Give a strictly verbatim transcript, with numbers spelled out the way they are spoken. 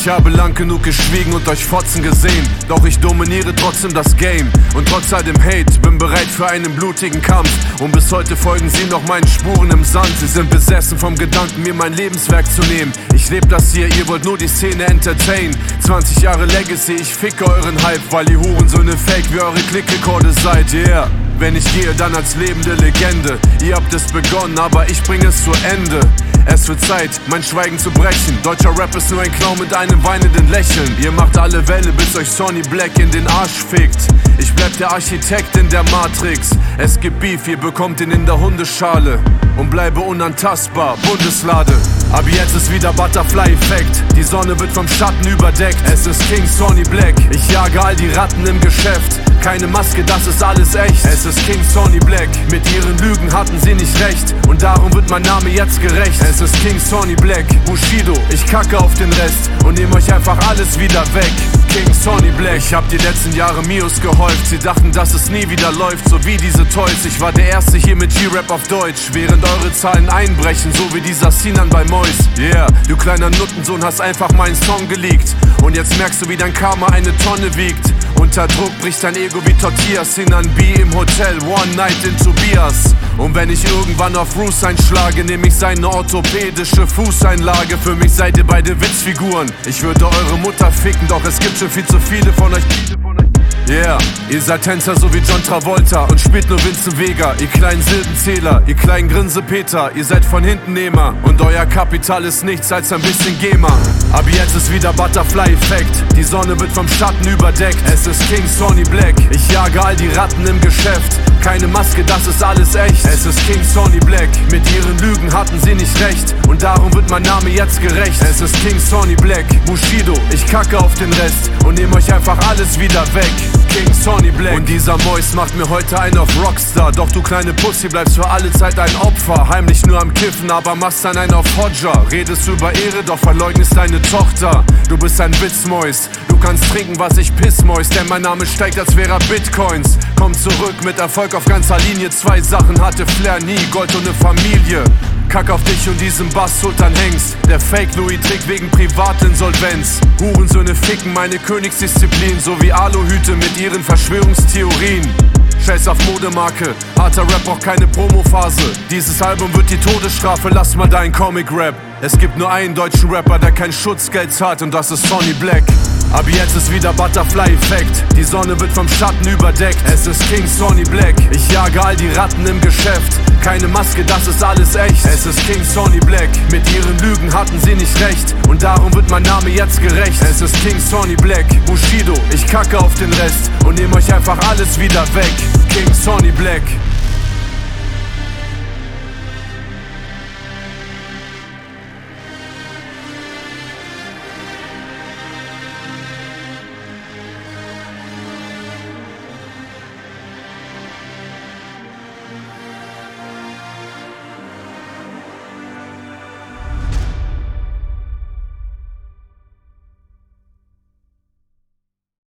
Ich habe lang genug geschwiegen und euch Fotzen gesehen, doch ich dominiere trotzdem das Game. Und trotz all dem Hate bin bereit für einen blutigen Kampf. Und bis heute folgen sie noch meinen Spuren im Sand. Sie sind besessen vom Gedanken, mir mein Lebenswerk zu nehmen. Ich lebe das hier, ihr wollt nur die Szene entertain. zwanzig Jahre Legacy, ich ficke euren Hype, weil ihr Hurensöhne fake wie eure Klickrekorde seid, yeah. Wenn ich gehe, dann als lebende Legende. Ihr habt es begonnen, aber ich bringe es zu Ende. Es wird Zeit, mein Schweigen zu brechen. Deutscher Rap ist nur ein Clown mit einem weinenden Lächeln. Ihr macht alle Welle, bis euch Sonny Black in den Arsch fickt. Ich bleib der Architekt in der Matrix. Es gibt Beef, ihr bekommt ihn in der Hundeschale. Und bleibe unantastbar, Bundeslade. Aber jetzt ist wieder Butterfly-Effekt. Die Sonne wird vom Schatten überdeckt. Es ist King Sonny Black. Ich jage all die Ratten im Geschäft. Keine Maske, das ist alles echt. Es ist King Sonny Black. Mit ihren Lügen hatten sie nicht recht. Und darum wird mein Name jetzt gerecht. Es ist King Sonny Black. Bushido, ich kacke auf den Rest. Und nehm euch einfach alles wieder weg. King Sonny Black. Ich hab die letzten Jahre Mios gehäuft. Sie dachten, dass es nie wieder läuft, so wie diese Toys. Ich war der Erste hier mit G-Rap auf Deutsch. Während eure Zahlen einbrechen, so wie dieser Sinan bei Mois. Yeah, du kleiner Nuttensohn hast einfach meinen Song geleakt. Und jetzt merkst du, wie dein Karma eine Tonne wiegt. Unter Druck bricht dein Ego wie Tortillas. Sinan B im Hotel, One Night in Tobias. Und wenn ich irgendwann auf Roos einschlage, nehm ich seine orthopädische Fußeinlage. Für mich seid ihr beide Witzfiguren. Ich würde eure Mutter ficken, doch es gibt schon viel zu viele von euch. Yeah, ihr seid Tänzer so wie John Travolta und spielt nur Vincent Vega. Ihr kleinen Silbenzähler, ihr kleinen Grinsepeter, ihr seid von hinten Nehmer. Und euer Kapital ist nichts als ein bisschen GEMA. Aber jetzt ist wieder Butterfly-Effekt. Die Sonne wird vom Schatten überdeckt. Es ist King Sonny Black. Ich jage all die Ratten im Geschäft. Keine Maske, das ist alles echt. Es ist King Sonny Black. Mit ihren Lügen hatten sie nicht recht. Und darum wird mein Name jetzt gerecht. Es ist King Sonny Black. Bushido, ich kacke auf den Rest. Und nehm euch einfach alles wieder weg. King Sonny Black. Und dieser Mois macht mir heute einen auf Rockstar. Doch du kleine Pussy bleibst für alle Zeit ein Opfer. Heimlich nur am Kiffen, aber machst dann einen auf Hodger. Redest über Ehre, doch verleugnest deine Tochter. Du bist ein Witzmois. Du kannst trinken, was ich Pissmois. Denn mein Name steigt, als wäre er Bitcoins. Komm zurück mit Erfolg auf ganzer Linie. Zwei Sachen hatte Flair nie, Gold und ne Familie. Kack auf dich und diesen Bass Sultan Hengst. Der Fake Louis trägt wegen Privatinsolvenz. Hurensöhne ficken meine Königsdisziplin, so wie Aluhüte mit ihren Verschwörungstheorien. Scheiß auf Modemarke, harter Rap braucht keine Promophase. Dieses Album wird die Todesstrafe, lass mal deinen Comic-Rap. Es gibt nur einen deutschen Rapper, der kein Schutzgeld zahlt, und das ist Sonny Black. Aber jetzt ist wieder Butterfly-Effekt. Die Sonne wird vom Schatten überdeckt. Es ist King Sonny Black. Ich jage all die Ratten im Geschäft. Keine Maske, das ist alles echt. Es ist King Sonny Black. Mit ihren Lügen hatten sie nicht recht. Und darum wird mein Name jetzt gerecht. Es ist King Sonny Black. Bushido, ich kacke auf den Rest. Und nehm euch einfach alles wieder weg. King Sonny Black.